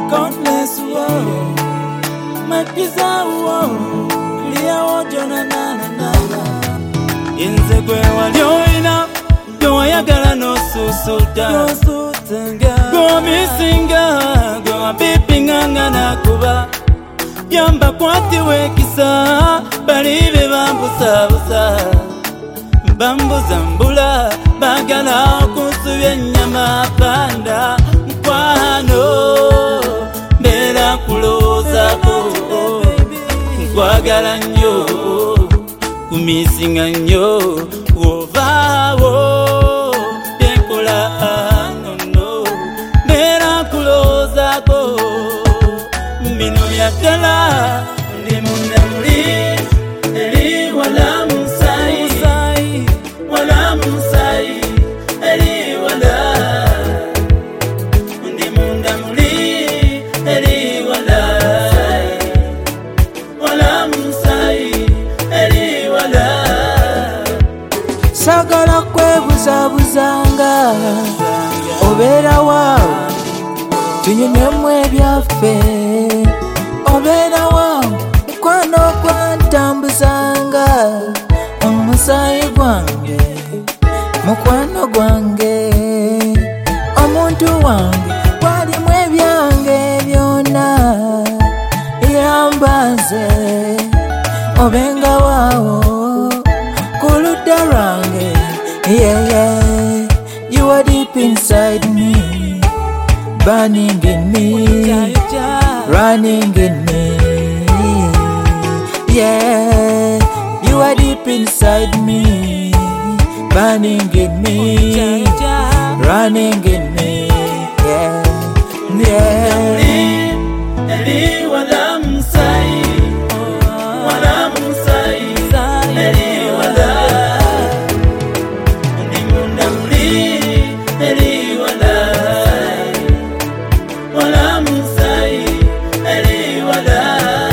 countless war. My pizza war, clear water na na na na. Inze kwe walioina, go yagala no susuta. Go misinga, go bipinganga na kuba. Yamba kwati wekisa, balibe bambusa busa. Bambuza mbula, bagala kusubya nyama panda. Mkwano, bera kuloza ko. Kwagala nyo, kumisinga nyo. Wovawo, denkola no. Bera kuloza ko. Mino yatala, ndimunda muli. Eli wala musai, wala musai. Eli wala. Ndimunda muli. Eli wala. Wala musai. Eli wala. Sagala kwebuzabuzanga obera wawe tunyunyemu ebyaffe obera wawe mukwano gwantambuzanga omusaayi gwange mukwano gwange omuntu wange gwalimu ebyange byonna yambaze obenga waawo kuludda lwange. Yeah, you are deep inside me, burning in me, running in me. Yeah, you are deep inside me, burning in me, running in me. Yeah. Eli wala musai, wala musai. Eli wala. Ndimunda muli. Eli wala. Wala musai. Eli wala.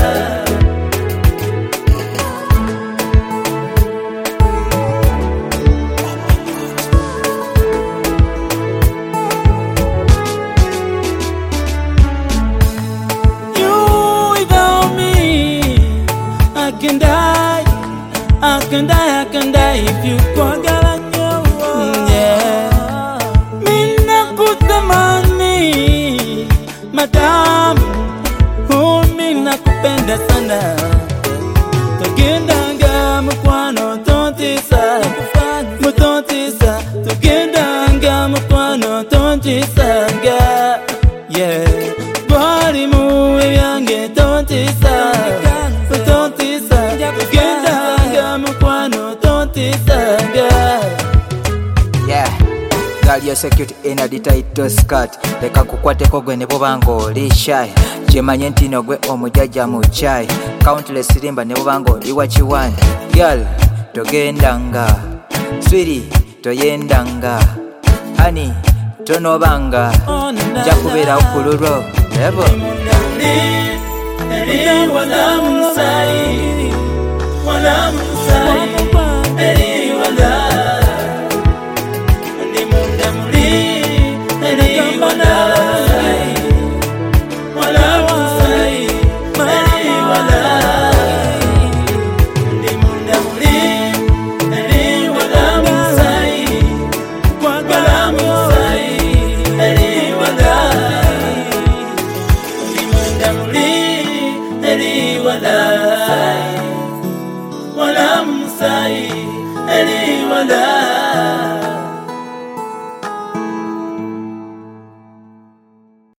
I can die if you kwagala nyo. Yeah. Mina kutamani, madam. Mina kupenda sana. Tugendanga mukwano tontisa. Mutontisa. Tugendanga mukwano tontisa. Yeah. Bari muwe vyange tontisa. Tontisa. Tugendanga mukwano tontisa. Yeah, girl, your security in a tight skirt. Leka kukwateko gwe ne bobanga oli shy. Chemanye ntino gwe omujaja mu chai. Countless limba ne bobanga oli wachiwani. Girl, togendanga. Sweetie, toyendanga. Honey, tonobanga. Jakubera okululwo. Levo. Eli wala musai, wala musai. Eli wala. Ndimunda muli. Eli wala. Wala musai. Eli wala. Ndimunda muli. Eli wala musai. Wala musai. Eli wala. Ndimunda muli. Eli wala. Wala musai. Eli wala.